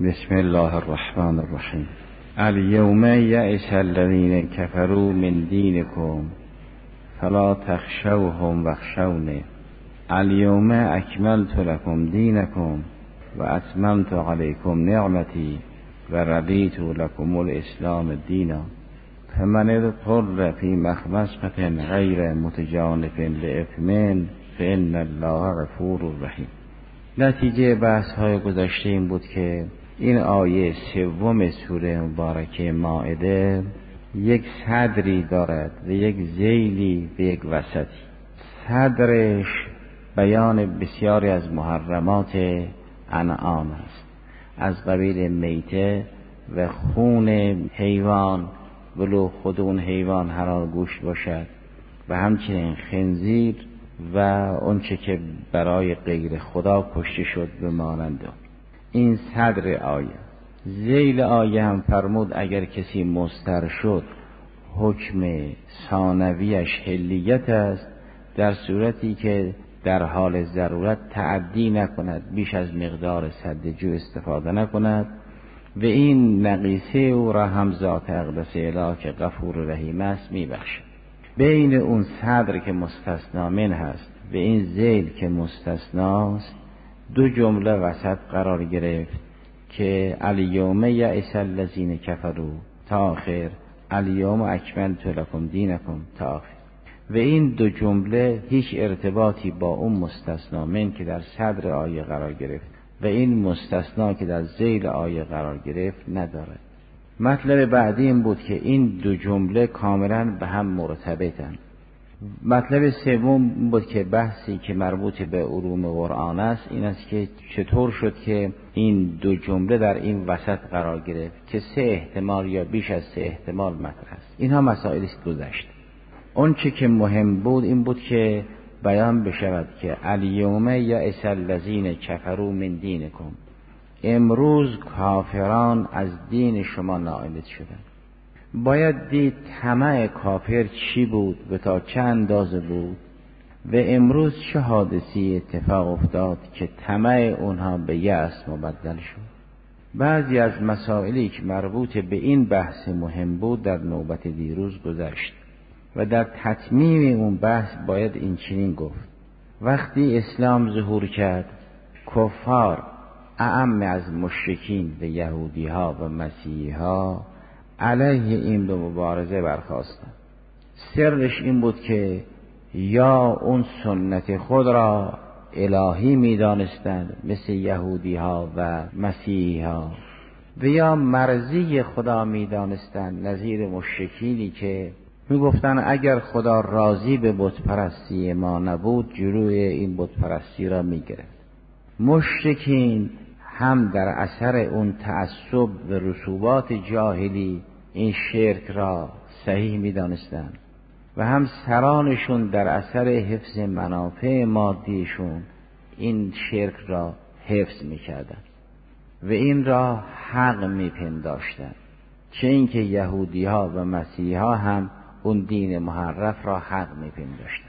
بسم الله الرحمن الرحیم. الیوم یئس الذین کفروا من دینکم فلا تخشوهم واخشونی الیوم اکملت لکم دینکم و اتممت علیکم نعمتی و رضیت لکم الاسلام دینا فمن اضطر فی مخمصة غیر متجانف لإثم فإن الله غفور رحیم. نتیجه بحث های گذشته این بود که این آیه سوم سوره مبارکه مائده یک صدری دارد و یک ذیلی و یک وسطی. صدرش بیان بسیاری از محرمات انعام است، از قبیل میته و خون حیوان ولو خود اون حیوان حلال گوشت باشد و همچنین خنزیر و اونچه که برای غیر خدا کشته شد به مانند این صدر آیه. ذیل آیه هم فرمود اگر کسی مضطر شد حکم ثانویش حلیت است، در صورتی که در حال ضرورت تعدی نکند، بیش از مقدار سد جو استفاده نکند و این نقیصه او را هم ذات اقدس الهی که غفور رحیم است میبخشد. بین اون صدر که مستثنا من هست و این ذیل که مستثناست دو جمله وسط قرار گرفت که الیوم یئس الذین کفروا تا آخر، الیوم اکملت لکم دینکم تا آخر. و این دو جمله هیچ ارتباطی با اون مستثنا من که در صدر آیه قرار گرفت و این مستثنا که در ذیل آیه قرار گرفت ندارد. مطلب بعدی این بود که این دو جمله کاملا به هم مرتبطند. مطلب سوم بود که بحثی که مربوط به علوم قرآن است این است که چطور شد که این دو جمله در این وسط قرار گرفت که سه احتمال یا بیش از سه احتمال مطرح است. اینها مسائلی است گذشت. اون چه که مهم بود این بود که بیان بشود که الیوم یئس الذین کفروا من دینکم، امروز کافران از دین شما ناامید شدند. باید دید طمع کافر چی بود و تا چه اندازه بود و امروز چه حادثی اتفاق افتاد که طمع اونها به یأس مبدل شد. بعضی از مسائلی که مربوط به این بحث مهم بود در نوبت دیروز گذشت و در تتمیم اون بحث باید این چنین گفت: وقتی اسلام ظهور کرد کفار اعم از مشرکین و یهودی ها و مسیحی ها علیه این به مبارزه برخاستند. سرش این بود که یا اون سنت خود را الهی می دانستند مثل یهودی ها و مسیحی ها و یا مرضی خدا می دانستند نظیر مشرکینی که می گفتند اگر خدا راضی به بت پرستی ما نبود جلوی این بت پرستی را می گرفت. مشرکین هم در اثر اون تعصب و رسوبات جاهلی این شرک را صحیح می دانستند و هم سرانشون در اثر حفظ منافع مادیشون این شرک را حفظ می کردن و این را حق می پنداشتن، چه اینکه یهودی ها و مسیحی ها هم اون دین محرف را حق می پنداشتن.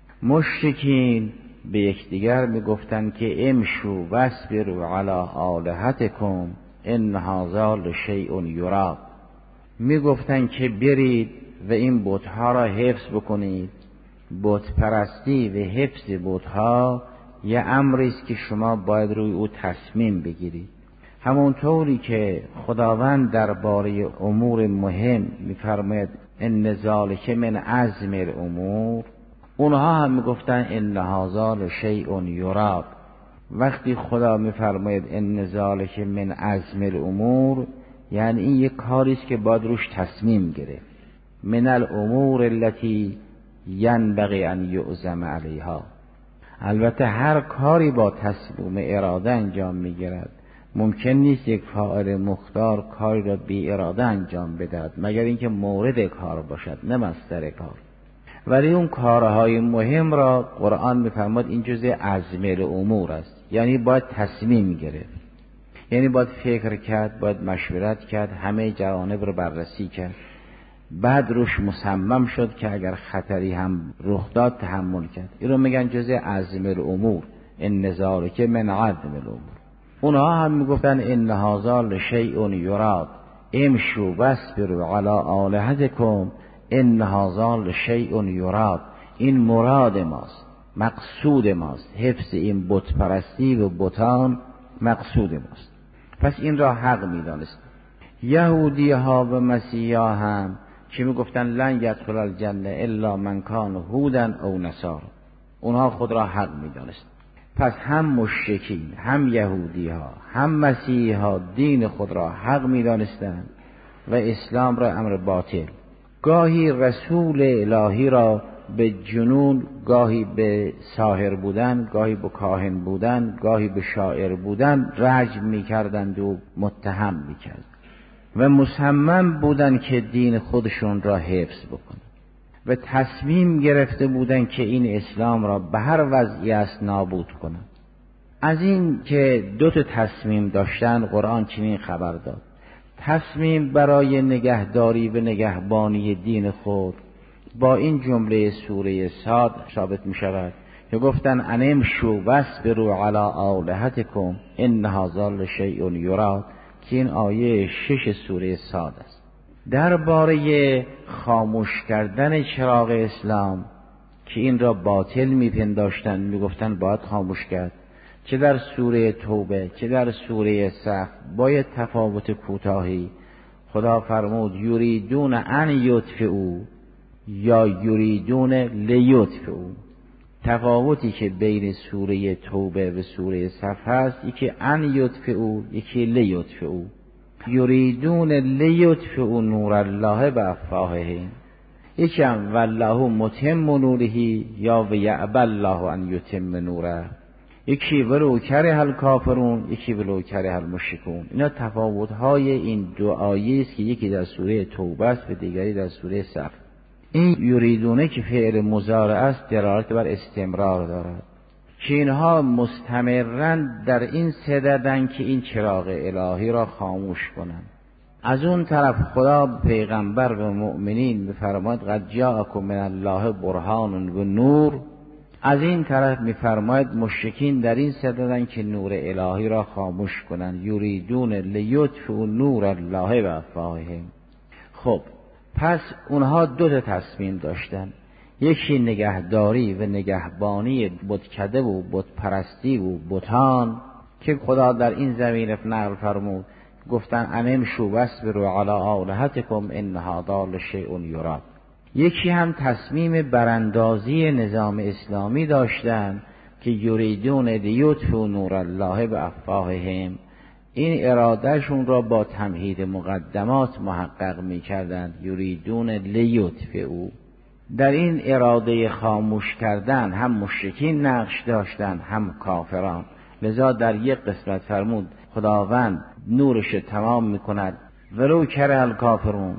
مشرکین به یکدیگر می گفتن که امشو واصبروا علی آلهتکم ان هذا لشیء یراد. می گفتن که برید و این بت‌ها را حفظ بکنید. بت پرستی و حفظ بت‌ها یه امری است که شما باید روی او تصمیم بگیرید. همونطوری که خداوند درباره امور مهم می‌فرماید ان ذلک من عزم الامور، اونها هم میگفتن ان هذا لشیء یراد. وقتی خدا میفرماید ان ذلک من عزم الامور یعنی این یک کاری است که باید روش تصمیم گرفت. من الامور التي ينبغي ان يعزم علیها. البته هر کاری با تصمیم اراده انجام میگیرد. ممکن نیست یک فاعل مختار کاری را بی اراده انجام بدهد مگر اینکه مورد کار باشد نه مصدر کار. ولی اون کارهای مهم را قرآن میفرماید این جزء عزم الامور است، یعنی باید تصمیم گرفت، یعنی باید فکر کرد، باید مشورت کرد، همه جوانب رو بررسی کرد، بعد روش مصمم شد که اگر خطری هم رخ داد تحمل کرد. این رو میگن جزء عزم الامور، ان ذلک من عزم الامور. اونها هم میگفتن ان هذا لشیء یراد امشوا واصبروا علی آلهتکم ان هذا لشیء یراد. این مراد ماست، مقصود ماست، حفظ این بت پرستی و بتان مقصود ماست. پس این را حق میدانست. یهودی ها و مسیحی ها هم که میگفتن لن یدخل الجنه الا من کان هودا او نصارا، اونها خود را حق میدانست. پس هم مشرکین، هم یهودی ها، هم مسیحی ها دین خود را حق میدانستند و اسلام را امر باطل. گاهی رسول الهی را به جنون، گاهی به ساحر بودن، گاهی به کاهن بودن، گاهی به شاعر بودن رجم میکردند و متهم میکردند و مصمم بودند که دین خودشون را حفظ بکنند و تصمیم گرفته بودند که این اسلام را به هر وضعی است نابود کنند. از این که دو تا تصمیم داشتن قرآن چنین خبر داد: تصمیم برای نگهداری و نگهبانی دین خود با این جمله سوره صاد ثابت می شود که گفتن ان امشوا واصبروا علی آلهتکم ان هذا لشیء یراد، که این آیه 6 سوره صاد است. درباره خاموش کردن چراغ اسلام که این را باطل میپنداشتند، میگفتند باید خاموش کرد، چه در سوره توبه چه در سوره صف باید تفاوت کوتاهی. خدا فرمود یریدون ان یطفئوا یا یریدون لیطفئوا. تفاوتی که بین سوره توبه و سوره صف هست، یکی ان یطفئوا یکی لیطفئوا. یریدون لیطفئوا نور الله بافواههم، یکی هم والله متم نوره یا و یأبی الله ان یتم نوره، یکی ولو کره الکافرون یکی ولو کره المشرکون. اینا تفاوت‌های این دو آیه است که یکی در سوره توبه است و دیگری در سوره صف. این یریدونه که فعل مضارع است دلالت بر استمرار دارد که اینها مستمرن در این صددن که این چراغ الهی را خاموش کنند. از اون طرف خدا پیغمبر و مؤمنین می‌فرماید قد جاءکم من الله برهان و نور. از این طرف می‌فرماید مشرکین در این صددن که نور الهی را خاموش کنند. یریدون لیطفئوا نور الله بافواههم. خب پس اونها دو تا تصمیم داشتن، یکی نگهداری و نگهبانی بتکده و بت پرستی و بتان که خدا در این زمینه نقل فرمود، گفتن ان امشوا واصبروا علی آلهتکم ان هذا لشیء یراد. یکی هم تصمیم براندازی نظام اسلامی داشتن که یریدون لیطفئوا نور الله بافواههم. این ارادهشون را با تمهید مقدمات محقق می کردند. یریدون لیطفئوا، در این اراده خاموش کردن هم مشرکین نقش داشتند هم کافران. لذا در یک قسمت فرمود خداوند نورش تمام می کند ولو کره الکافرون،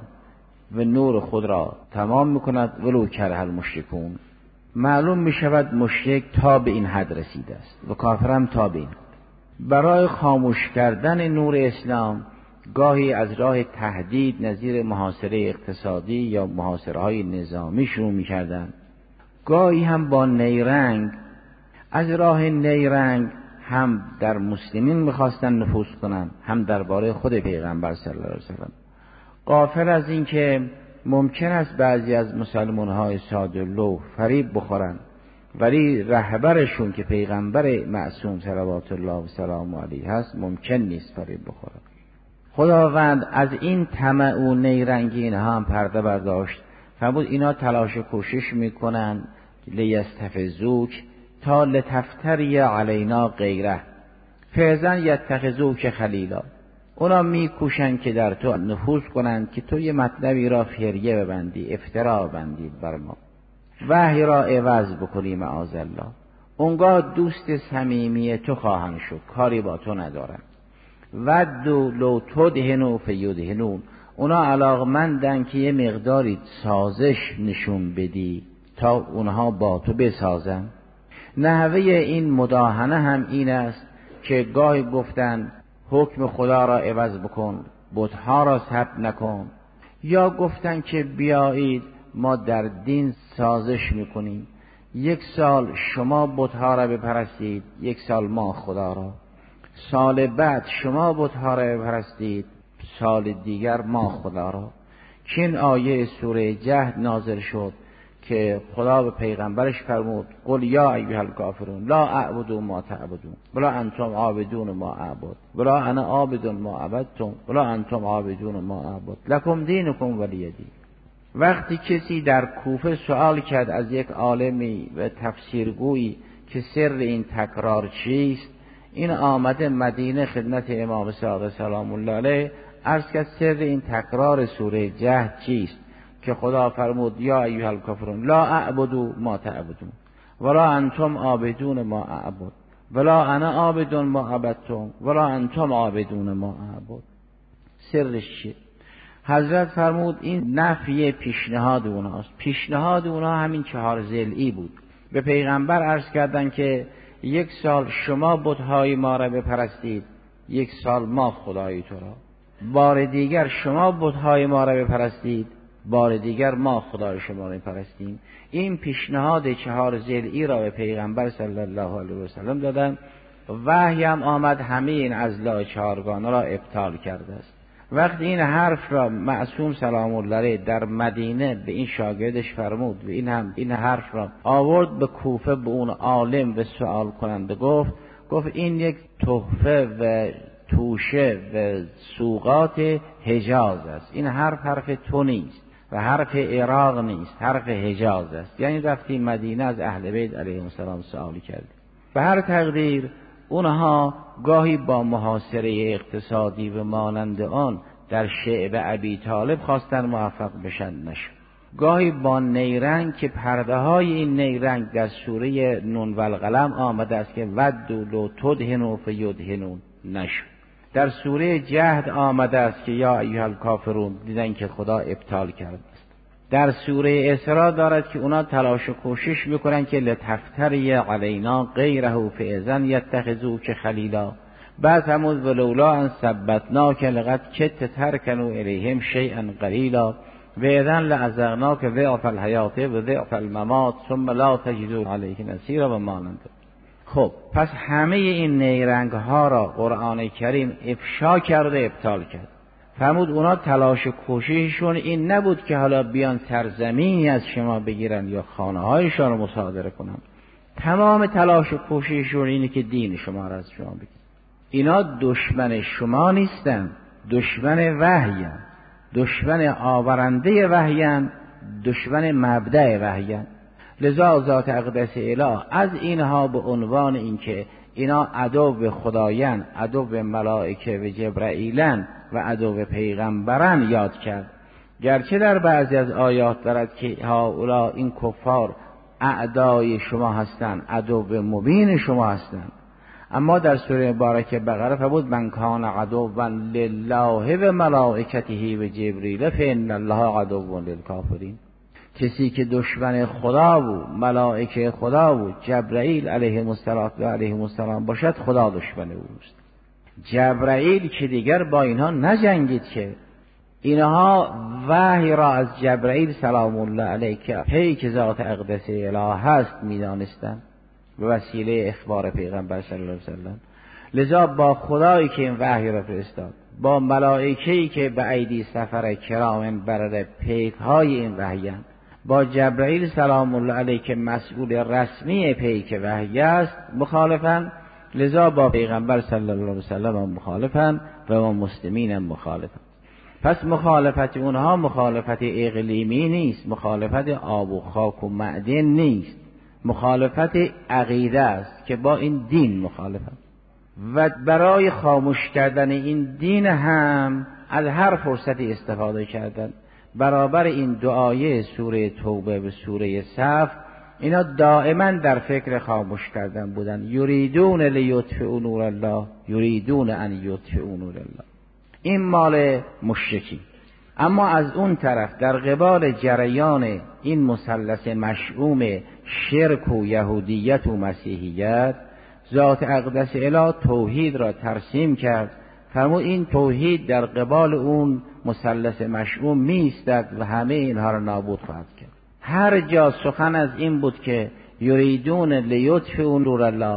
و نور خود را تمام می کند ولو کره المشرکون. معلوم می شود مشرک تا به این حد رسیده است و کافرم تا به این. برای خاموش کردن نور اسلام گاهی از راه تهدید نظیر محاصره اقتصادی یا محاصره های نظامی شروع می کردن، گاهی هم با نیرنگ. از راه نیرنگ هم در مسلمین میخواستن نفوذ کنن، هم درباره خود پیغمبر صلی الله علیه وسلم. غافل از این که ممکن است بعضی از مسلمان های ساده لوح فریب بخورن، ولی رهبرشون که پیغمبر معصوم صلوات الله و سلام علیه هست ممکن نیست فریب بخورن. خداوند از این طمع و نیرنگی اینها هم پرده برداشت. فرمود اینا تلاش و کوشش میکنن لیستفزوک تا لتفتری علینا غیره فعزن یتخذوک خلیلا. اونا میکوشن که در تو نفوذ کنند که تو یه مطلبی را فریه ببندی، افترا ببندی بر ما، وحی را عوض بکنی معاذالله. اونگاه دوست صمیمی تو خواهند شد، کاری با تو ندارن. ودو لو تدهنوا فیدهنون. اونا علاقمندن که یه مقداری سازش نشون بدی تا اونها با تو بسازن. نحوه این مداهنه هم این است که گاهی گفتن حکم خدا را عوض بکن، بت‌ها را ثبت نکن، یا گفتن که بیایید ما در دین سازش میکنیم، یک سال شما بت‌ها را بپرستید، یک سال ما خدا را. سال بعد شما بت‌ها را بپرستید، سال دیگر ما خدا را. که این آیه سوره جهد نازل شد که خدا به پیغمبرش فرمود قل یا ایها الکافرون لا اعبد ما تعبدون ولا انتم عابدون ما اعبد ولا انا عابد ما عبدتم ولا انتم عابدون ما اعبد لکم دینکم ولی دین. وقتی کسی در کوفه سوال کرد از یک عالمی و تفسیرگویی که سر این تکرار چیست، این آمده مدینه خدمت امام صادق سلام الله علیه عرض کرد سر این تکرار سوره جهد چیست که خدا فرمود یا ایها الکافرون لا اعبد ما تعبدون ولا انتم عابدون ما اعبد ولا انا عابد ما عبدتم ولا انتم عابدون ما اعبد. سرش چیه؟ حضرت فرمود این نفی پیشنهاد اوناست. پیشنهاد اونا همین 4 ضلعی بود. به پیغمبر عرض کردن که 1 سال شما بت‌های ما را بپرستید، 1 سال ما خدای تو را. بار دیگر شما بت‌های ما را بپرستید، بار دیگر ما خدای شما را بپرستیم. این پیشنهاد 4 ضلعی را به پیغمبر صلی الله علیه و سلم دادن. وحی هم آمد همه این اضلاع 4گانه را ابطال کرده است. وقتی این حرف را معصوم سلام الله علیه در مدینه به این شاگردش فرمود و این حرف را آورد به کوفه به اون عالم و سوال کننده گفت این یک تحفه و توشه و سوغات حجاز است. این حرف تو نیست و حرف عراق نیست، حرف حجاز است. یعنی رفتی مدینه از اهل بیت علیهم السلام سوالی کرد. به هر تقدیر اونها گاهی با محاصره اقتصادی و مانند آن در شعب ابی طالب خواستن موفق بشن، نشد. گاهی با نیرنگ که پرده های این نیرنگ در سوره نون و القلم آمده است که ودوا لو تدهنوا فیدهنون، نشد. در سوره جهد آمده است که یا ایها الکافرون، دیدن که خدا ابطال کرده است. در سوره اسراء دارد که اونا تلاش و کوشش میکنن که لتفتری علینا غیره فاذا یتخذوک خلیلا. بعد همون ولولا ان ثبتناک لقد کدت ترکنوا الیهم شیئا قلیلا و اذا لأذقناک ضعف الحیات و ضعف الممات ثم لا تجدوا علیه نصیرا و مانند. خب پس همه این نیرنگ ها را قرآن کریم افشا کرده ابطال کرد. فرمود اونا تلاش و کوشششون این نبود که حالا بیان سرزمینی از شما بگیرن یا خانه هایشان رو مصادره کنن. تمام تلاش و کوشششون اینه که دین شما را از شما بگیرن. اینا دشمن شما نیستن، دشمن وحیان، دشمن آورنده وحیان، دشمن مبدأ وحیان. لذا ذات اقدس اله از اینها به عنوان اینکه اینا عدو خدایان، عدو ملائکه و جبرائیلن و عدو پیغمبران یاد کرد. گرچه در بعضی از آیات دارد که هؤلاء این کفار اعدای شما هستند، عدو مبین شما هستند، اما در سوره مبارکه بقره فرمود من کان عدوا لله و ملائکته و جبریل فان الله عدو للکافرین. کسی که دشمن خدا و ملائکه خدا و جبرائیل علیهم السلام باشد، خدا دشمن اوست. جبرائیل که دیگر با اینها نجنگید، که اینها وحی را از جبرائیل سلام الله علیه که پیک ذات اقدس اله هست میدانستند به وسیله اخبار پیغمبر صلی الله علیه وسلم. لذا با خدایی که این وحی را فرستاد، با ملائکه‌ای که به ایدی سفر کرام برده پیک های این وحیان، با جبرائیل سلام الله علیه که مسئول رسمی پیک وحی است مخالفن. لذا با پیغمبر صلی الله علیه وسلم مخالفن و با مسلمین مخالفن. پس مخالفت اونها مخالفت اقلیمی نیست، مخالفت آب و خاک و معدن نیست، مخالفت عقیده است که با این دین مخالفن. و برای خاموش کردن این دین هم از هر فرصتی استفاده کردن. برابر این دعای سوره توبه و سوره صف اینا دائما در فکر خاموش کردن بودن. یریدون لیطفئوا نور الله یریدون ان یطفئوا نور الله. این مال مشرکی. اما از اون طرف در قبال جریان این مثلث مشؤوم شرک و یهودیت و مسیحیت، ذات اقدس اله توحید را ترسیم کرد. فرمود این توحید در قبال اون مثلث مشؤوم می‌ایستد و همه اینها را نابود خواهد کرد. هر جا سخن از این بود که یریدون لیطفئوا نور الله،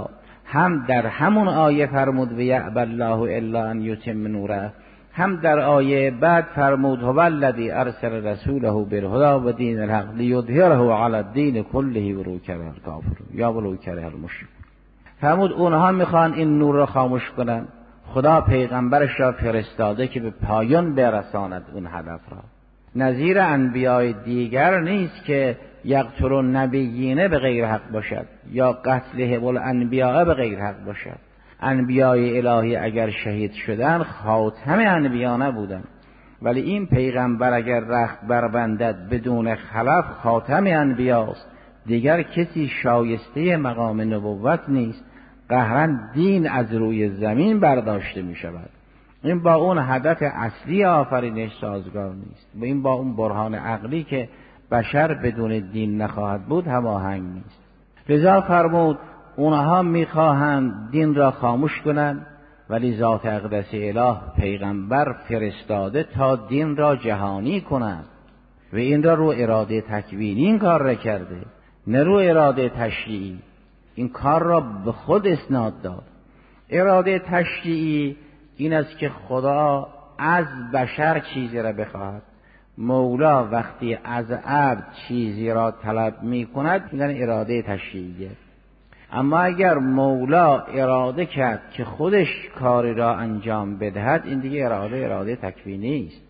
هم در همون آیه فرمود و یأبی الله الا ان یتم نوره، هم در آیه بعد فرمود هو الذی ارسل رسوله بالهدی و دین الحق لیظهره علی الدین کله ولو کره الکافرون یا ولو کره المشرکون. فرمود اونها میخوان این نور را خاموش کنن، خدا پیغمبرش را فرستاده که به پایان برساند اون هدف را. نظیر انبیاء دیگر نیست که یقتل النبیین به غیر حق باشد یا قتل الانبیاء به غیر حق باشد. انبیاء الهی اگر شهید شدن خاتم انبیا نبودن، ولی این پیغمبر اگر رخت بربندد بدون خلف خاتم انبیاست، دیگر کسی شایسته مقام نبوت نیست، قهرا دین از روی زمین برداشته می شود. این با اون هدف اصلی آفرینش سازگار نیست، و این با اون برهان عقلی که بشر بدون دین نخواهد بود هماهنگ نیست. لذا فرمود اونها میخواهند دین را خاموش کنند، ولی ذات اقدس اله پیغمبر فرستاده تا دین را جهانی کنند و این را رو اراده تکوینی این کار را کرده، نه رو اراده تشریعی. این کار را به خود اسناد داد. اراده تشریعی این است که خدا از بشر چیزی را بخواهد. مولا وقتی از عبد چیزی را طلب می کند میگن اراده تشریعیه. اما اگر مولا اراده کرد که خودش کاری را انجام بدهد، این دیگه اراده تکوینی است.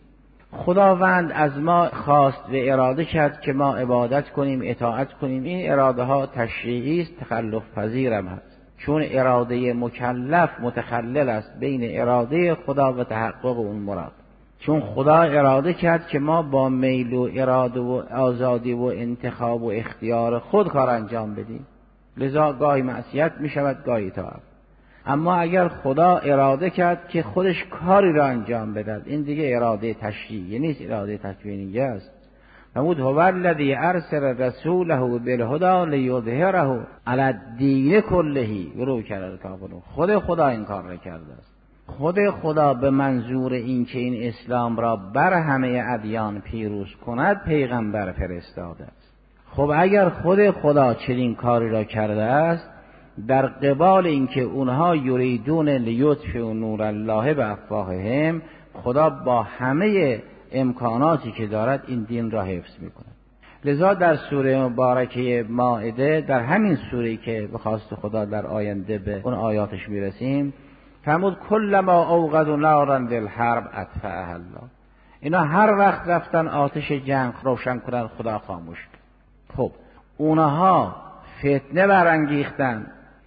خداوند از ما خواست و اراده کرد که ما عبادت کنیم، اطاعت کنیم. این اراده ها تشریعی است، تخلف پذیرم هست، چون اراده مکلف متخلل است بین اراده خدا و تحقق اون مراد. چون خدا اراده کرد که ما با میل و اراده و آزادی و انتخاب و اختیار خود کار انجام بدیم، لذا گاهی معصیت می شود گاهی اطاعت. اما اگر خدا اراده کرد که خودش کاری را انجام بدهد، این دیگه اراده تشریعی نیست، اراده تکوینی است. فرمود هو الذی ارسل رسوله بالهدی لیظهره علی الدین کله ولو کره الکافرون. خود خدا این کار را کرده است. خود خدا به منظور این که این اسلام را بر همه ادیان پیروز کند پیغمبر فرستاده است. خب اگر خود خدا چنین کاری را کرده است، در قبال اینکه اونها یریدون لیطفئوا نور الله بافواههم، خدا با همه امکاناتی که دارد این دین را حفظ میکند. لذا در سوره مبارکه مائده، در همین سوره که به خواست خدا در آینده به اون آیاتش میرسیم، فرمود کلما اوقدوا نارا للحرب اطفأها الله. اینا هر وقت رفتن آتش جنگ روشن کنن، خدا خاموش کرد. خب اونها فتنه برانگیختن،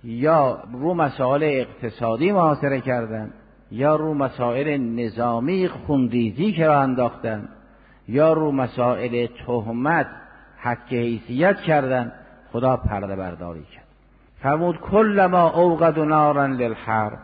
یا رو مسائل اقتصادی محاصره کردن، یا رو مسائل نظامی خونریزی که را انداختن، یا رو مسائل تهمت حق حیثیت کردن، خدا پرده برداری کرد. فرمود کلما اوقدوا نارا للحرب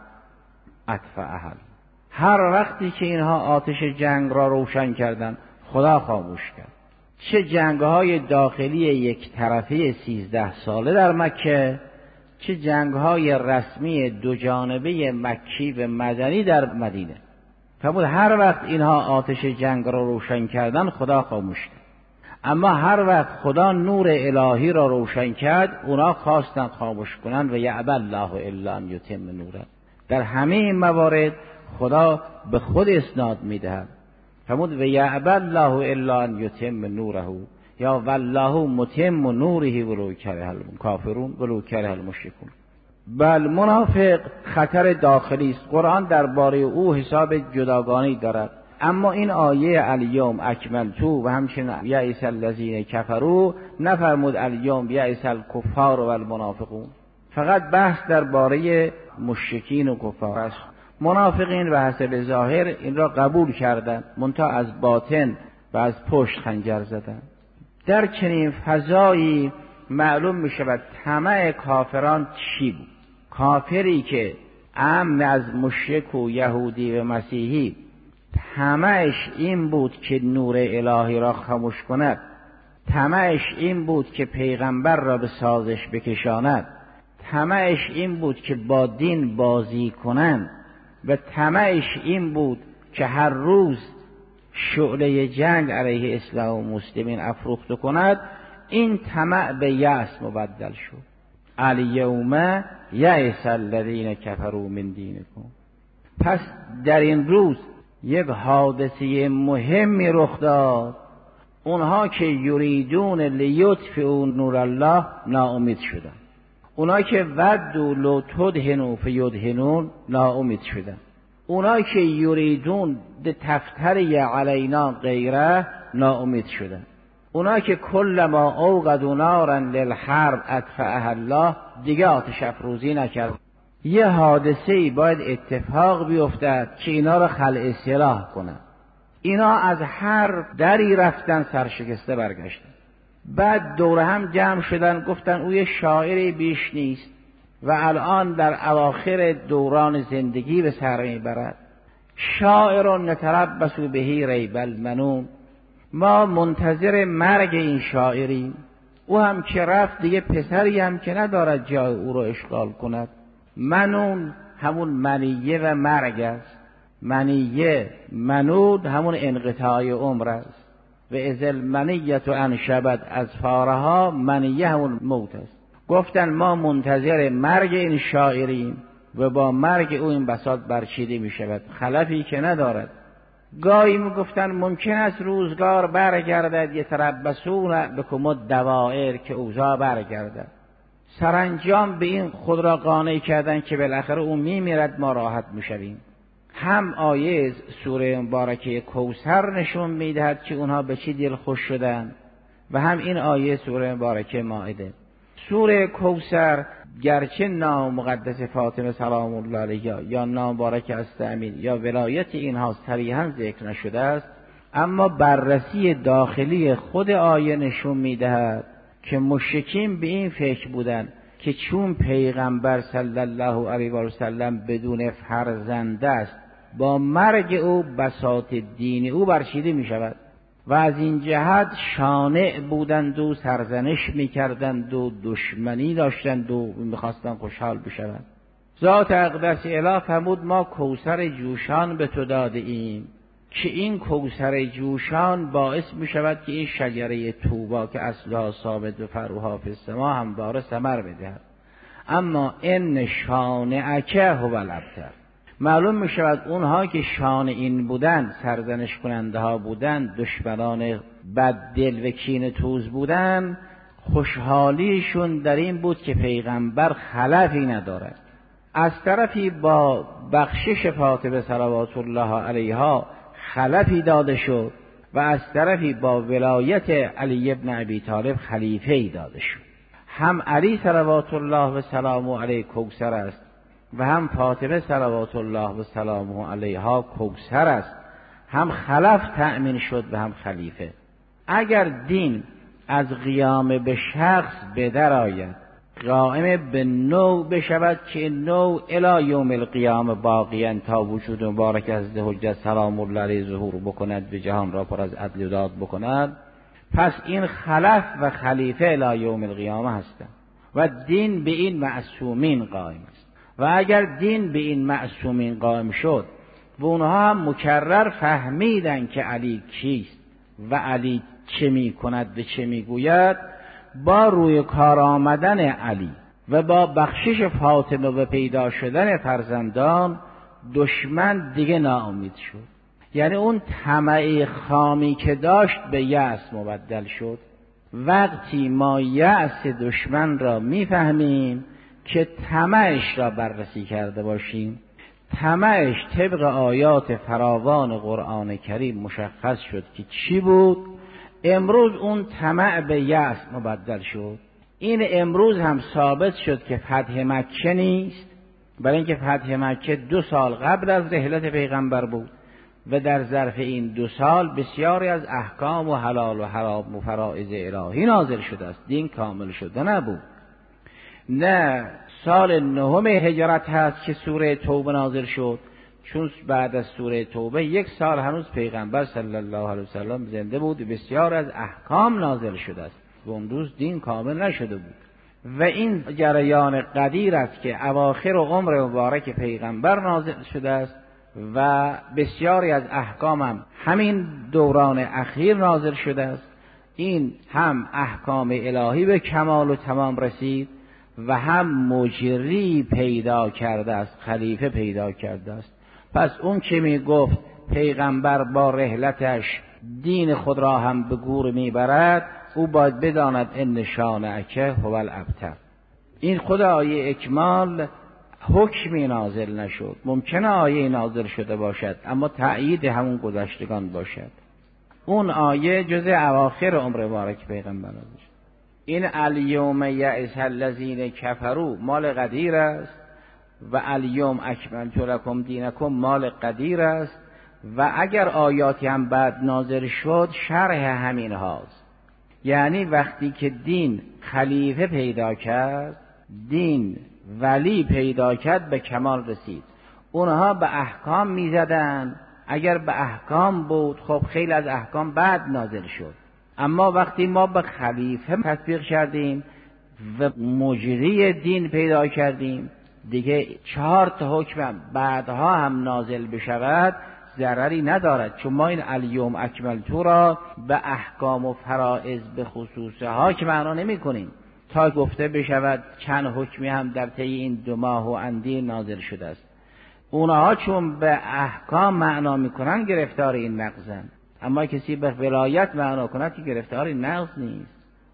اطفأها. هر وقتی که اینها آتش جنگ را روشن کردند، خدا خاموش کرد. چه جنگ‌های داخلی یک طرفه 13 ساله در مکه، چه جنگ‌های رسمی دو جانبه مکی و مدنی در مدینه. فرمود هر وقت اینها آتش جنگ را روشن کردن، خدا خاموش کرد. اما هر وقت خدا نور الهی را روشن کرد، اونا خواستن خاموش کنن و یأبی الله الا ان یتم نوره. در همه این موارد خدا به خود اسناد میدهد. فرمود و یأبی الله الا ان یتم نوره، یا والله متم نوره ولو کره الکافرون ولو کره المشرکون. بل منافق خطر داخلی است. قرآن درباره او حساب جداگانه دارد. اما این آیه الیوم اکملت و همچنین یئس الذین کفروا نفرمود الیوم یئس الکفار و المنافقون. فقط بحث درباره مشرکین و کفار است. منافقین به حسب ظاهر این را قبول کردند، منتها از باطن و از پشت خنجر زدند. در چنین فضایی معلوم می شود طمع کافران چی بود. کافری که امن از مشرک و یهودی و مسیحی طمعش این بود که نور الهی را خاموش کند، طمعش این بود که پیغمبر را به سازش بکشاند، طمعش این بود که با دین بازی کنند، و طمعش این بود که هر روز شعله جنگ علیه اسلام و مسلمین افروخته کند. این طمع به یأس مبدل شد. الیوم یئس الذین کفروا من دینکم. پس در این روز یک حادثه مهمی رخ داد. اونها که یریدون لیطفئوا نور الله ناامید شدن. اونها که ودوا لو تدهنوا فیدهنون ناامید شدن. اونها که یریدون لتفتری علینا غیره ناامید شدن. اونها که کلما اوقدوا نارا للحرب اطفأها الله دیگه آتش افروزی نکرد. یه حادثه‌ای باید اتفاق بیفتد که اینا را خلع سلاح کنند. اینا از هر دری رفتن سرشکسته برگشتن. بعد دوره هم جمع شدن گفتن او یه شاعری بیش نیست و الان در اواخر دوران زندگی به سر میبرد. شاعر نتربص به ریب المنون. ما منتظر مرگ این شاعریم. او هم که رفت دیگه پسری هم که ندارد جای او رو اشغال کند. منون همون منیه و مرگ است. منیه منود همون انقطاع عمر است و ازل منیت و انشبت از فارها منیه همون موت است. گفتن ما منتظر مرگ این شاعریم و با مرگ او این بساط برچیده می شود، خلفی که ندارد. گاهی می گفتن ممکن است روزگار برگردد یتربصون بکم الدوائر که اوضاع برگردد. سرانجام به این خود را قانع کردن که بالاخره او می میرد ما راحت می شویم. هم آیه سوره مبارکه کوثر نشون میدهد که اونها به چی دل خوش شدن و هم این آیه سوره مبارکه مائده. سوره کوثر گرچه نام مقدس فاطمه سلام الله علیها یا نام مبارک است امین یا ولایت اینها صریحا ذکر نشده است، اما بررسی داخلی خود آیه نشون میدهد که مشرکین به این فکر بودن که چون پیغمبر صلی الله علیه و سلم بدون فرزند است، با مرگ او بساط دین او برچیده می شود و از این جهت شانع بودند و سرزنش می کردند و دشمنی داشتند و می خواستند خوشحال بشوند. ذات اقدس اله فرمود ما کوثر جوشان به تو داده ایم که این کوثر جوشان باعث می شود که این شجره طوبا که اصلها ثابت و فروها فی السما همواره ثمر بدهد. اما ان شانئک هو الابتر. معلوم می شود اونها که شان این بودن، سرزنش کننده ها بودن، دشمنان بددل و کینه توز بودن، خوشحالیشون در این بود که پیغمبر خلفی ندارد. از طرفی با بخشش فاطمه صلوات الله علیها خلفی داده شد و از طرفی با ولایت علی ابن ابی طالب خلیفه‌ای داده شد. هم علی صلوات الله و سلامه علیه کوثر است و هم فاطمه صلوات الله و سلامه علیها کوثر است. هم خلف تأمین شد و هم خلیفه. اگر دین از قیام به شخص بدر آید، قائم به نوع بشود که نوع الی یوم القیامه باقیاً تا وجود مبارک از حجت سلام الله علیه ظهور بکند، به جهان را پر از عدل و داد بکند، پس این خلف و خلیفه الی یوم القیامه هستند و دین به این معصومین قائم است. و اگر دین به این معصومین قائم شد و اونها هم مکرر فهمیدن که علی کیست و علی چه می کند و چه می گوید، با روی کار آمدن علی و با بخشش فاطمه و پیدا شدن فرزندان دشمن دیگه ناامید شد. یعنی اون طمع خامی که داشت به یأس مبدل شد. وقتی ما یأس دشمن را میفهمیم که طمعش را بررسی کرده باشیم، طمعش طبق آیات فراوان قرآن کریم مشخص شد که چی بود، امروز اون طمع به یأس مبدل شد. این امروز هم ثابت شد که فتح مکه نیست، برای اینکه فتح مکه 2 سال قبل از رحلت پیغمبر بود و در ظرف این 2 سال بسیاری از احکام و حلال و حرام و فرائض الهی نازل شده است. دین کامل شده نبود. نه سال 9 هجرت هست که سوره توبه نازل شد، چون بعد از سوره توبه 1 سال هنوز پیغمبر صلی الله علیه وسلم زنده بود و بسیار از احکام نازل شده است و اون روز دین کامل نشده بود. و این جریان قدیر است که اواخر عمر مبارک پیغمبر نازل شده است و بسیاری از احکام هم همین دوران اخیر نازل شده است. این هم احکام الهی به کمال و تمام رسید و هم مجری پیدا کرده است، خلیفه پیدا کرده است. پس اون که می گفت پیغمبر با رحلتش دین خود را هم به گور میبرد، او باید بداند ان شانئک هو الابتر. این خود آیه اکمال حکمی نازل نشد. ممکنه آیه نازل شده باشد اما تأیید همون گذشتگان باشد. اون آیه جزء اواخر عمر مبارک پیغمبر است. این الیوم یئس الذین کفروا مال قدیر است و الیوم اکملت لکم دینکم مال قدیر است. و اگر آیاتی هم بعد نازل شد شرح همین هاست. یعنی وقتی که دین خلیفه پیدا کرد، دین ولی پیدا کرد، به کمال رسید. اونها به احکام میزدن، اگر به احکام بود خب خیلی از احکام بعد نازل شد. اما وقتی ما به خلیفه تطبیق کردیم و مجری دین پیدا کردیم، دیگه 4 تا حکم بعدها هم نازل بشود ضرری ندارد. چون ما این الیوم اکملت را به احکام و فرائض به خصوص حکم معنا نمی کنیم تا گفته بشود چند حکمی هم در طی این 2 ماه و اندی نازل شده است. اونها چون به احکام معنا میکنن گرفتار این نقضن، اما کسی به ولایت معنا کند که گرفتار این نقض نیست.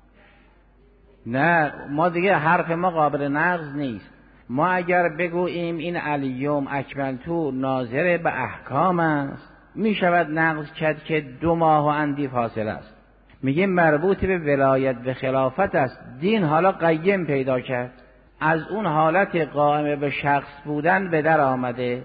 نه، ما دیگه حرف ما قابل نقض نیست. ما اگر بگوییم این الیوم اکملتو ناظر به احکام است، می شود نقض کرد که 2 ماه و اندی فاصله است. میگه مربوط به ولایت و خلافت است. دین حالا قیم پیدا کرد، از اون حالت قائم به شخص بودن به در آمده،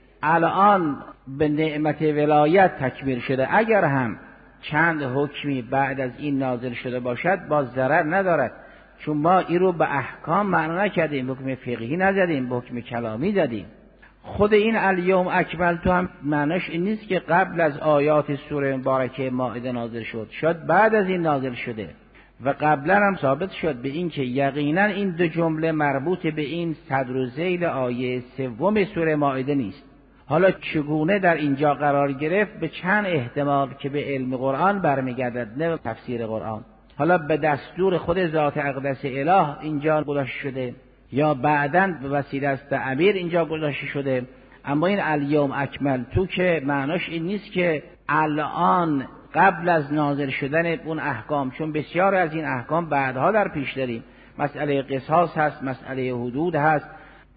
الان به نعمت ولایت تکمیل شده. اگر هم چند حکمی بعد از این نازل شده باشد باز ضرر ندارد، چون ما این رو به احکام معنا نکردیم، حکم فقهی نزدیم، به حکم کلامی زدیم. خود این الیوم اکملت هم معناش این نیست که قبل از آیات سوره مبارکه مائده نازل شد، شاید بعد از این نازل شده و قبلا هم ثابت شد به این که یقینا این 2 جمله مربوط به این صدر و ذیل آیه 3 سوره مائده نیست. حالا چگونه در اینجا قرار گرفت به چند احتمال که به علم قرآن برمیگردد، نه به تفسیر قرآن. حالا به دستور خود ذات اقدس اله اینجا گذاشته شده یا بعداً به وسیله از تعبیر اینجا گذاشته شده. اما این الیوم اکملتو که معناش این نیست که الان قبل از نازل شدن اون احکام، چون بسیار از این احکام بعدها در پیش داریم. مسئله قصاص هست، مسئله حدود هست،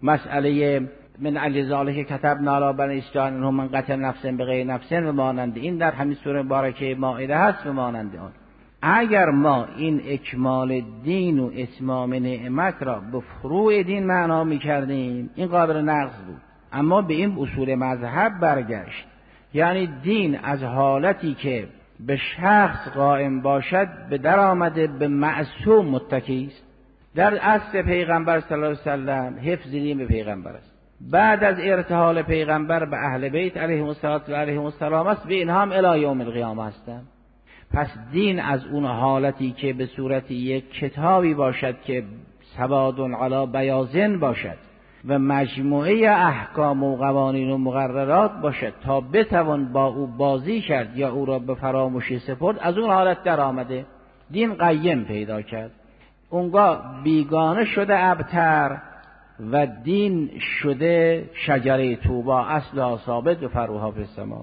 مسئله من اجل ذالک کتبنا علی بنی اسرائیل انه من قتل نفس بغیر نفس و مانند این در همین سوره مبارکه مائده هست و مانند آن. اگر ما این اکمال دین و اتمام نعمت را به فروع دین معنا می‌کردیم این قابل نقض بود. اما به این اصول مذهب برگشت، یعنی دین از حالتی که به شخص قائم باشد به در آمده به معصوم متکی است. در عصر پیغمبر صلی الله علیه و سلم حفظ دین به پیغمبر است. بعد از ارتحال پیغمبر به اهل بیت علیهم السلام است، به اینها هم الی یوم القیامه هستند. پس دین از اون حالتی که به صورت یک کتابی باشد که سواد علی بیاض باشد و مجموعه احکام و قوانین و مقررات باشد تا بتوان با او بازی کرد یا او را به فراموشی سپرد، از اون حالت در آمده. دین قیم پیدا کرد، اونگاه بیگانه شده ابتر و دین شده شجره طوبا اصلها ثابت و فروها فی السما.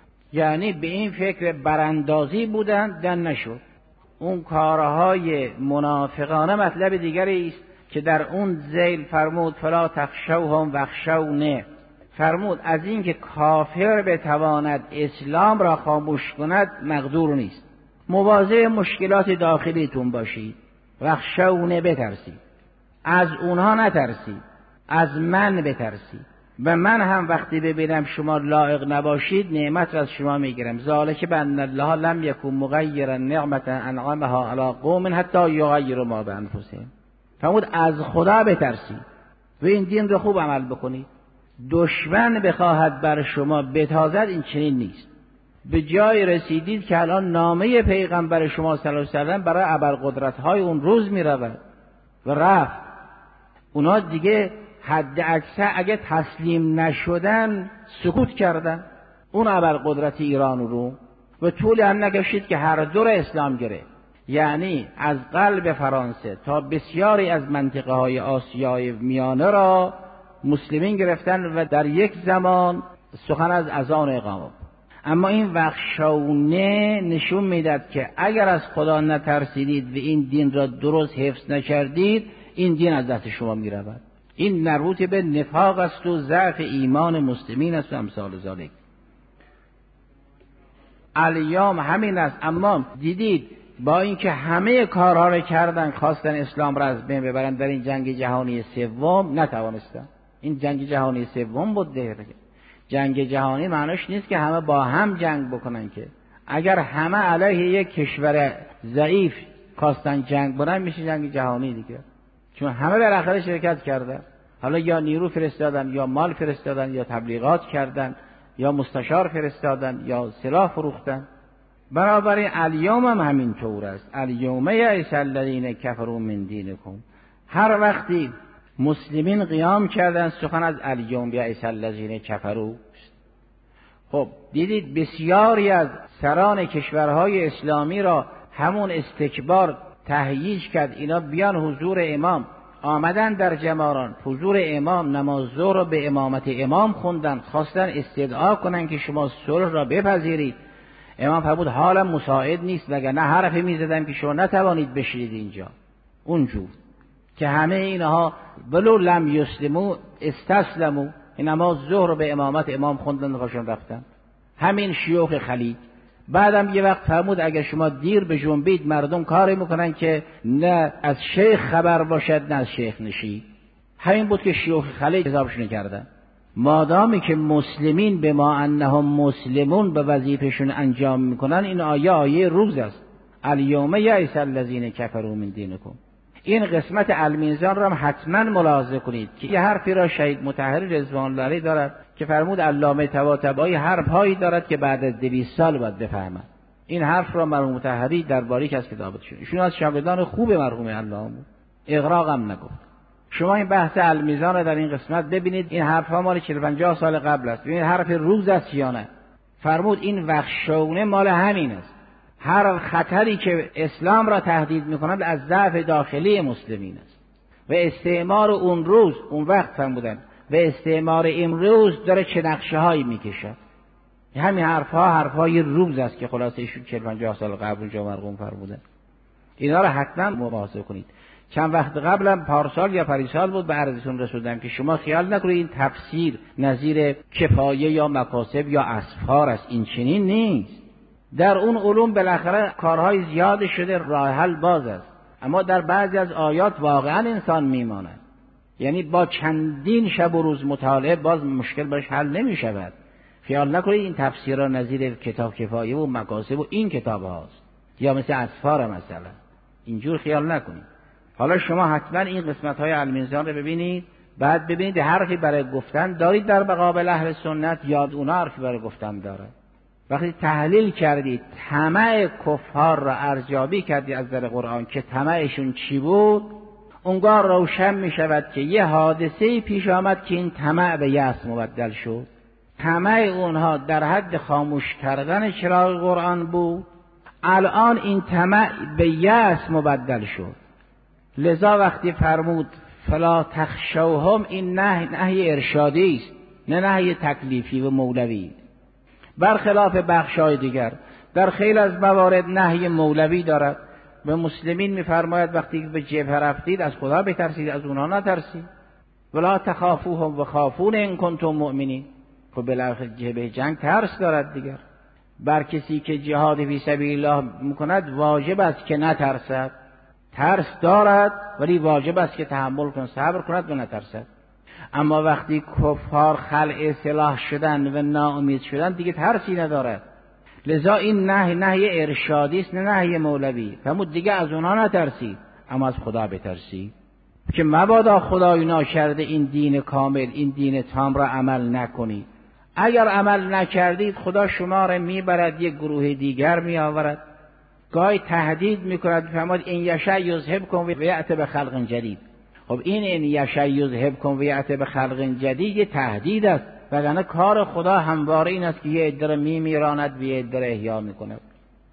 یعنی به این فکر براندازی بودند دن نشد. اون کارهای منافقانه مطلب دیگری است که در اون ذیل فرمود فلا تخشوهم واخشونی، فرمود از این که کافر بتواند اسلام را خاموش کند مقدور نیست، مواظب مشکلات داخلیتون باشید، واخشونی بترسید، از اونها نترسید، از من بترسید و من هم وقتی ببینم شما لایق نباشید نعمت را از شما میگیرم. ذالک بان الله لم یکن مغیرا نعمتا انعمها علی قوم حتی یغیروا ما بانفسهم. فرمود از خدا بترسید و این دین رو خوب عمل بکنید. دشمن بخواهد بر شما بتازد این چنین نیست. به جای رسیدید که الان نامه پیغمبر شما صلی الله علیه و سلم برای ابرقدرت‌های اون روز میرود و رفت. اونا دیگه حد اکثر اگه تسلیم نشدن سکوت کردن، اون ابرقدرت ایران و روم، و طول هم نگشید که هر دور اسلام گرفت. یعنی از قلب فرانسه تا بسیاری از منطقه های آسیای میانه را مسلمین گرفتن و در یک زمان سخن از اذان اقامه. اما این وخشونه نشون میداد که اگر از خدا نترسیدید و این دین را درست حفظ نکردید، این دین از دست شما میرود. این مربوط به نفاق است و ضعف ایمان مسلمین است و امثال ذالک. الیام همین است. اما دیدید با اینکه همه کارها را کردن، خواستن اسلام را از بین ببرن، در این جنگ جهانی سوم نتوانستن. این جنگ جهانی سوم بود دیگه. جنگ جهانی معنیش نیست که همه با هم جنگ بکنن، که اگر همه علیه یک کشور ضعیف خواستن جنگ برن میشه جنگ جهانی دیگه، چون همه بالاخره شرکت کردن. حالا یا نیرو فرستادن، یا مال فرستادن، یا تبلیغات کردن، یا مستشار فرستادن، یا سلاح فروختن. بنابراین الیوم هم همین طور است. الیوم یئس الذین کفروا من دینکم. هر وقتی مسلمین قیام کردن سخن از الیوم یئس الذین کفروا. خب دیدید بسیاری از سران کشورهای اسلامی را همون استکبار تهییج کرد اینا بیان حضور امام، آمدن در جماران حضور امام، نماز ظهر را به امامت امام خوندن، خواستن استدعا کنن که شما صلح را بپذیرید. امام فرمود حالم مساعد نیست، وگرنه حرفی میزدم که شما نتوانید بشید اینجا. اونجور که همه اینها ولو لم یسلمو استسلمو، نماز ظهر به امامت امام خوندن و خودشون رفتن. همین شیوخ خلیج بعدم یه وقت فرمود اگر شما دیر به جنبید مردم کاری میکنن که نه از شیخ خبر باشد نه از شیخ نشی. همین بود که شیوخ خلیج حسابشون کردن. مادامی که مسلمین به ما انهم مسلمون به وظیفهشون انجام میکنن، این آیه روز است. الیوم یئس الذین کفروا من دینکم. این قسمت المیزان را هم حتما ملاحظه کنید که یه حرفی را شهید مطهری رضوان الله علیه دارد که فرمود علامه طباطبایی حرفهایی دارد که بعد از 200 سال باید بفهمد. این حرف را مرحوم مطهری در باریک از کتابشون، ایشون از شاگردان خوب مرحوم علامه بود، اغراق هم نگفت. شما این بحث المیزان را در این قسمت ببینید، این حرفها مال 40-50 سال قبل است. این حرف روز است یا نه؟ فرمود این وخشونه مال همین است. هر خطری که اسلام را تهدید می‌کند از ضعف داخلی مسلمین است و استعمار اون روز اون وقت فرمودن و استعمار امروز داره چه نقشه‌هایی می‌کشد. همین حرفهای روز است که خلاصه ایشون 40-50 سال قبل اونجا مرقوم فرمودن. اینا را حتما ملاحظه کنید. چند وقت قبلم پارسال یا پریسال بود به عرضتون رسوندم که شما خیال نکنید این تفسیر نظیر کفایه یا مکاسب یا اسفار است. این چنین نیست. در اون علوم بالاخره کارهای زیاد شده، راه حل باز است، اما در بعضی از آیات واقعا انسان میماند. یعنی با چندین شب و روز مطالعه باز مشکل برش حل نمی شود. خیال نکنید این تفسیرها نظیر کتاب کفایه و مکاسب و این کتاب هاست یا مثل اسفار مثلا، اینجور خیال نکنید. حالا شما حتما این قسمت های المیزان رو ببینید، بعد ببینید حرفی برای گفتن دارید در مقابل اهل سنت یا اونا حرفی برای گفتن داره. وقتی تحلیل کردید طمع کفار را ارزیابی کردید از در قرآن که طمعشون چی بود، اونگاه روشن می شود که یه حادثه پیش آمد که این طمع به یأس مبدل شد. طمع اونها در حد خاموش کردن چراغ قرآن بود، الان این طمع به یأس مبدل شد. لذا وقتی فرمود فلا تخشوهم، این نهی ارشادی است نه نهی تکلیفی و مولوی. برخلاف بخشای دیگر در خیلی از موارد نهی مولوی دارد. به مسلمین میفرماید وقتی به جبهه رفتید از خدا بترسید، از اونها نترسید. ولا تخافوهم و خافون ان کنتم مؤمنین. خب بالاخره جبهه جنگ ترس دارد دیگر. بر کسی که جهاد فی سبیل الله میکند واجب است که نترسد. ترس دارد ولی واجب است که تحمل کند، صبر کند و نترسد. اما وقتی کفار خلع سلاح شدن و ناامید شدن دیگه ترسی ندارد. لذا این نهی ارشادی است نه نهی مولوی. فرمود دیگه از اونها نترسید اما از خدا بترسید که مبادا خدای ناکرده این دین کامل، این دین تام را عمل نکنید. اگر عمل نکردید خدا شما را میبرد یک گروه دیگر میآورد. گاهی تهدید میکند، فرمود این یشاء یذهبکم و یأتی بخلق جدید. خب این یشاء یذهبکم و یأتی بخلق جدید یه تهدید است، وگرنه کار خدا همواره این است که یه عده را میمیراند و یه عده را احیا میکند.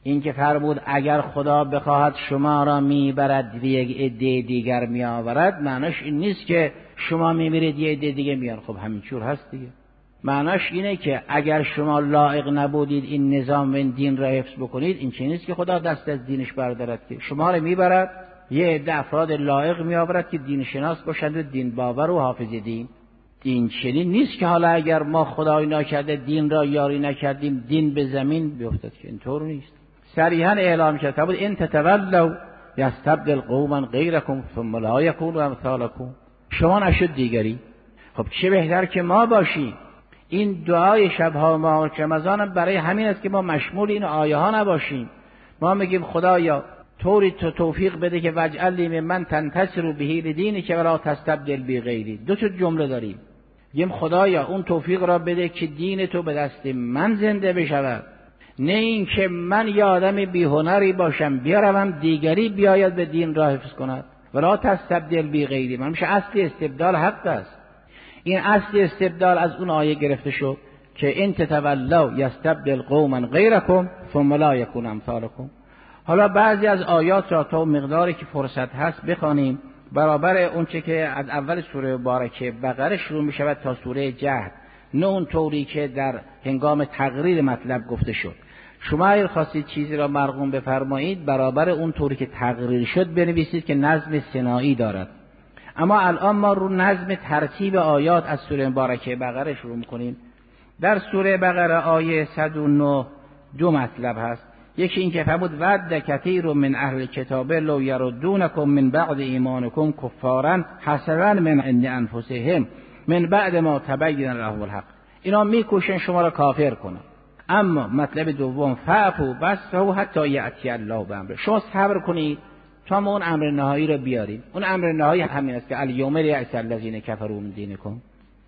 این که فرمود اگر خدا بخواهد شما را میبرد و یک عده دیگر میآورد، معناش این نیست که شما میمیرید یه عده دیگه میان. خب همینجور هست دیگه. معناش اینه که اگر شما لایق نبودید این نظام و این دین را حفظ بکنید، این چیزی نیست که خدا دست از دینش بردارد، که شما را میبرد یه عده افراد لایق میآورد که دین شناس باشند و دین باور و حافظ دین. این چنین نیست که حالا اگر ما خدای ناکرده دین را یاری نکردیم دین به زمین بیفتد، که اینطور نیست. صریحا اعلام کرده بود ان تتولوا یستبدل قوما غیرکم ثم لا یکونوا امثالکم. شما نشد دیگری. خب چه بهتر که ما باشیم. این دعای شبها ماه رمضان برای همین است که ما مشمول این آیه ها نباشیم. ما میگیم خدایا طوری تو توفیق بده که وجعل لی من تنتصر به لدینک ولا تستبدل بی غیری. دو تا جمله داریم. میگیم خدایا اون توفیق را بده که دین تو به دست من زنده بشود، نه این که من یه آدم بی هنری باشم بیاروم دیگری بیاید به دین را حفظ کند. ولا تستبدل بی غیری من میشه اصل استبدال حق است. این اصل استبدال از اون آیه گرفته شد که ان تتولوا یستبدل قوما غیرکم ثم لا یکون امثالکم. حالا بعضی از آیات را تا مقداری که فرصت هست بخوانیم، برابر اون چه که از اول سوره مبارکه بقره شروع می شود تا سوره جهد، نه اون طوری که در هنگام تقریر مطلب گفته شد. شما اگر خواستید چیزی را مرقوم بفرمایید برابر اون طوری که تقریر شد بنویسید که نظم ثنایی دارد. اما الان ما رو نظم ترتیب آیات از سوره مبارکه بقره شروع می‌کنیم. در سوره بقره آیه 109 دو مطلب هست. یکی این که فرمود ود کثیر من اهل کتاب لو یردونکم من بعد ایمانکم کفارا حسدا من عند انفسهم من بعد ما تبین لهم الحق. اینا میکوشن شما را کافر کنن. اما مطلب دوم فعفو بسفو حتی یأتی الله بامره. شما صبر کنید تا ما اون امر نهایی رو بیاریم. اون امر نهایی همین است که الیوم یئس الذین کفروا من دینکم.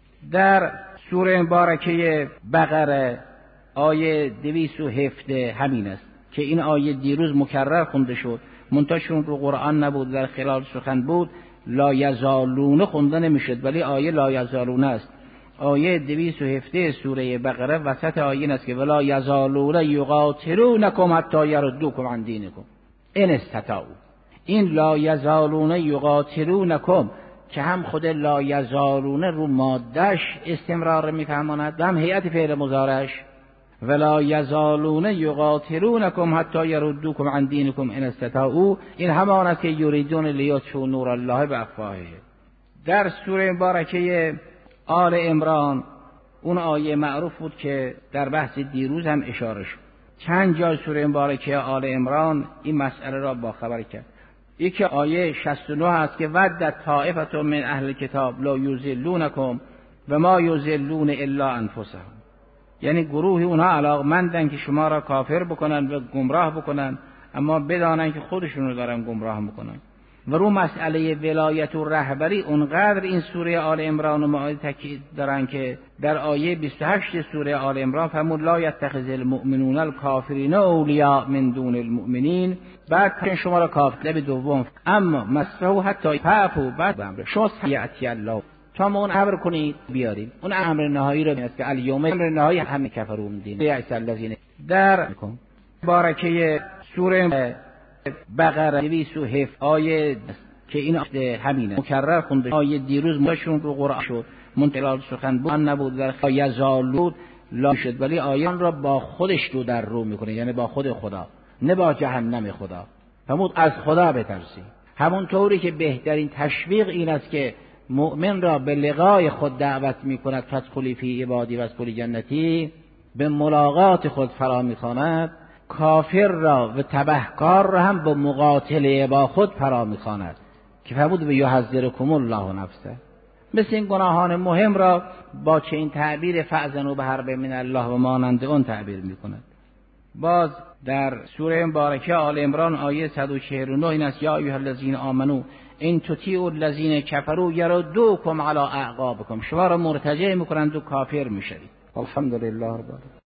در سوره مبارکه بقره آیه 217 همین است که این آیه دیروز مکرر خونده شد، منتشون رو قرآن نبود، در خلال سخن بود، لا یزالون خونده نمیشد، ولی آیه لا یزالون است. آیه 217 سوره بقره وسط آیه است که ولا یزالون یقاتلونکم حتی یردوکم عن دینکم ان استطاعوا. این لا یزالون یقاتلونکم که هم خود لا یزالون رو مادهش استمرار میفهماند و هم هیئت فعل مضارعش ولا یزالون یقاتلونکم حتی یردوکم عن دینکم ان استطاعوا. این همان است که یریدون لیطفئوا نور الله بافواههم. در سوره مبارکه آل عمران اون آیه معروف بود که در بحث دیروز هم اشاره شد. چند جای سوره مبارکه آل عمران این مسئله را با خبر کرد. یکی آیه 69 است که ود طائفه من اهل کتاب لا یضلونکم و ما یضلون الا انفسهم. یعنی گروهی اونها علاقمندن که شما را کافر بکنن و گمراه بکنن، اما بدانن که خودشون رو دارن گمراه میکنن. و رو مسئله ولایت و رهبری اونقدر این سوره آل عمران و معاید تاکید دارن که در آیه 28 سوره آل عمران فرمود لا یتخذ المؤمنون الکافرین اولیاء من دون المؤمنین. بعد شما را کافر به دوم اما مسفو حتی فعفو بعد امر شما یأتی الله تا ما اون امر کنید بیاریم. اون امر نهایی رو است که الیوم امر نهایی همه کفروا من دین یأس الذین. در بارکه سوره بقره 207 آیه که این همینه مکرر خونده آیه دیروز ماشون رو قرآن شد، منتقال سخن بود نبود، در یزالود لا شد، ولی آیه را با خودش رو در رو میکنه، یعنی با خود خدا نه با جهنم خدا. فرمود از خدا بترسی. همون طوری که بهترین تشویق این است که مؤمن را به لقای خود دعوت میکند فادخلی فی عبادی وادخلی جنتی، به ملاقات خود فرا میخواند، کافر را و تبهکار را هم به مقاتله با خود فرا میخواند که فرمود به یحذرکم الله نفسه. مثل این گناهان مهم را با چه این تعبیر فأذنوا بحرب من الله و مانند اون تعبیر میکند. باز در سوره مبارکه آل عمران آیه 149 این است یا ایها الذین آمنو ان تطیعوا الذین کفروا یردوکم علی اعقابکم. شما را مرتجع میکنند و کافر میشوید. الحمدلله رب العالمین.